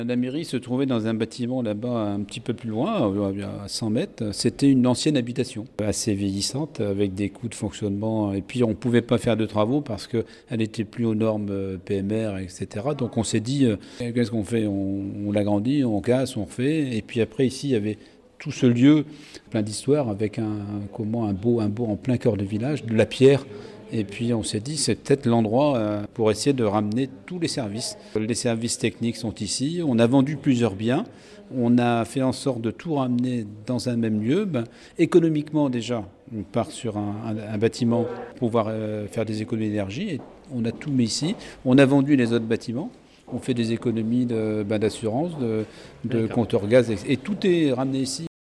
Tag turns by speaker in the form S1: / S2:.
S1: La mairie se trouvait dans un bâtiment là-bas un petit peu plus loin, à 100 mètres. C'était une ancienne habitation, assez vieillissante, avec des coûts de fonctionnement. Et puis on ne pouvait pas faire de travaux parce qu'elle n'était plus aux normes PMR, etc. Donc on s'est dit, qu'est-ce qu'on fait? On l'agrandit, on casse, on refait. Et puis après, ici, il y avait tout ce lieu plein d'histoire avec un beau en plein cœur de village, de la pierre. Et puis on s'est dit, c'est peut-être l'endroit pour essayer de ramener tous les services. Les services techniques sont ici. On a vendu plusieurs biens. On a fait en sorte de tout ramener dans un même lieu. Économiquement déjà, on part sur un bâtiment pour pouvoir faire des économies d'énergie. Et on a tout mis ici. On a vendu les autres bâtiments. On fait des économies d'assurance, de compteur gaz. Et tout est ramené ici.